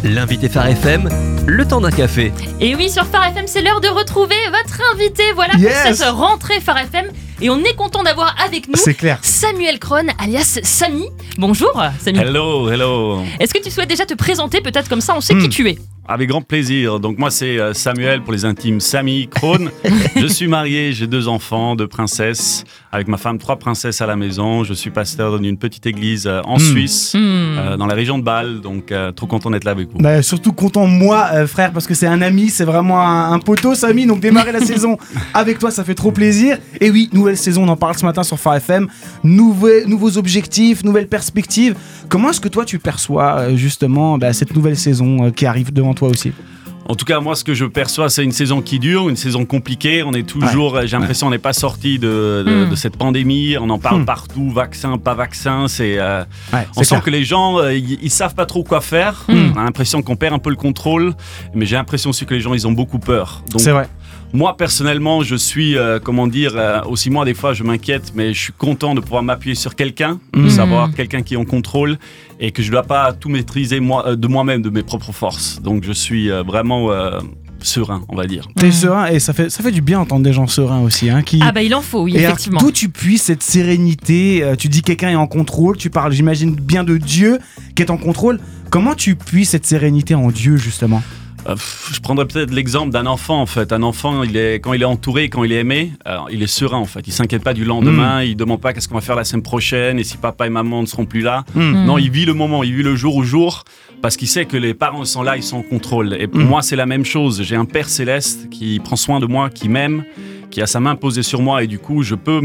L'invité Phare FM, le temps d'un café. Et oui, sur Phare FM, c'est l'heure de retrouver votre invité. Voilà pour cette rentrée Phare FM. Et on est content d'avoir avec nous Samuel Krohn, alias Samy. Bonjour Samy. Hello. Est-ce que tu souhaites déjà te présenter, peut-être comme ça on sait qui tu es? Avec grand plaisir. Donc moi c'est Samuel, pour les intimes Samy Krohn. Je suis marié, j'ai 2 enfants, 2 princesses. Avec ma femme, 3 princesses à la maison. Je suis pasteur d'une petite église en Suisse, dans la région de Bâle. Donc trop content d'être là avec vous. Bah, surtout content moi frère, parce que c'est un ami, c'est vraiment un poteau Samy. Donc démarrer la saison avec toi, ça fait trop plaisir. Et oui, nouvelle saison, on en parle ce matin sur Phare FM. Nouveaux objectifs, nouvelles perspectives. Comment est-ce que toi tu perçois justement cette nouvelle saison qui arrive devant toi aussi? En tout cas, moi, ce que je perçois, c'est une saison qui dure, une saison compliquée. On est toujours, j'ai l'impression, on n'est pas sorti de cette pandémie. On en parle partout, vaccin, pas vaccin. On sent que les gens, ils savent pas trop quoi faire. On a l'impression qu'on perd un peu le contrôle. Mais j'ai l'impression aussi que les gens, ils ont beaucoup peur. Donc, c'est vrai. Moi, personnellement, je suis, aussi moi, des fois, je m'inquiète, mais je suis content de pouvoir m'appuyer sur quelqu'un, de savoir quelqu'un qui est en contrôle et que je ne dois pas tout maîtriser de moi-même, de mes propres forces. Donc, je suis vraiment serein, on va dire. T'es serein et ça fait du bien d'entendre des gens sereins aussi. Ah bah il en faut, oui, effectivement. D'où tu puisses cette sérénité? Tu dis quelqu'un est en contrôle, tu parles, j'imagine, bien de Dieu qui est en contrôle. Comment tu puisses cette sérénité en Dieu, justement? Je prendrais peut-être l'exemple d'un enfant en fait. Un enfant, quand il est entouré, quand il est aimé, il est serein en fait. Il s'inquiète pas du lendemain, il demande pas qu'est-ce qu'on va faire la semaine prochaine et si papa et maman ne seront plus là. Non, il vit le moment, il vit le jour au jour parce qu'il sait que les parents sont là, ils sont en contrôle. Et pour moi, c'est la même chose. J'ai un Père céleste qui prend soin de moi, qui m'aime, qui a sa main posée sur moi et du coup, je peux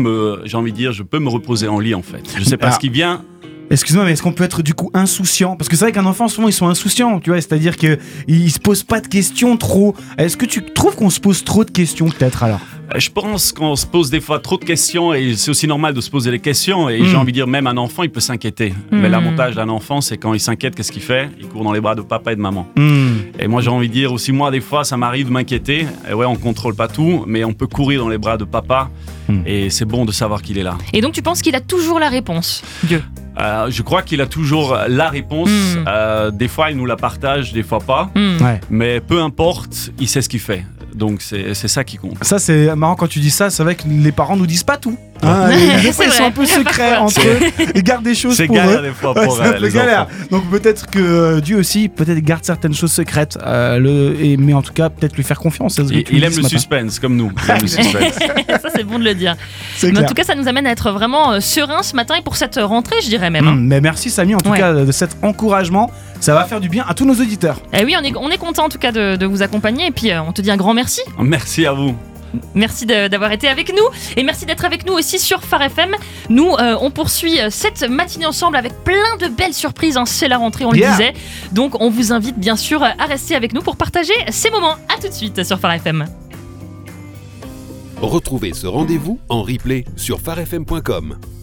me reposer en lit en fait. Je sais pas ce qui vient. Excuse-moi, mais est-ce qu'on peut être du coup insouciant? Parce que c'est vrai qu'un enfant, souvent, ils sont insouciants, tu vois, c'est-à-dire qu'ils se posent pas de questions trop. Est-ce que tu trouves qu'on se pose trop de questions, peut-être, alors? Je pense qu'on se pose des fois trop de questions et c'est aussi normal de se poser des questions et j'ai envie de dire, même un enfant, il peut s'inquiéter. Mais l'avantage d'un enfant, c'est quand il s'inquiète, qu'est-ce qu'il fait? Il court dans les bras de papa et de maman. Et moi, j'ai envie de dire aussi, moi, des fois, ça m'arrive de m'inquiéter. Et ouais, on contrôle pas tout, mais on peut courir dans les bras de papa et c'est bon de savoir qu'il est là. Et donc, tu penses qu'il a toujours la réponse, Dieu? Je crois qu'il a toujours la réponse. Des fois, il nous la partage, des fois pas. Mais peu importe, il sait ce qu'il fait. Donc, c'est ça qui compte. Ça, c'est marrant quand tu dis ça. C'est vrai que les parents nous disent pas tout. Des fois, ils sont un peu secrets entre eux. Ils gardent des choses pour eux. C'est galère des fois pour les enfants. Donc, peut-être que Dieu aussi, garde certaines choses secrètes. Mais en tout cas, peut-être lui faire confiance. Il aime le suspense, comme nous. Il aime le suspense. Ça, c'est bon de le dire. Mais en tout cas, ça nous amène à être vraiment serein ce matin et pour cette rentrée, je dirais même. Mais merci, Samy, en tout cas, de cet encouragement. Ça va faire du bien à tous nos auditeurs. Et oui, on est content en tout cas de vous accompagner. Et puis, on te dit un grand merci. Merci à vous. Merci d'avoir été avec nous et merci d'être avec nous aussi sur Phare FM. Nous, on poursuit cette matinée ensemble avec plein de belles surprises. C'est la rentrée, on le disait. Donc, on vous invite bien sûr à rester avec nous pour partager ces moments. À tout de suite sur Phare FM. Retrouvez ce rendez-vous en replay sur pharefm.com.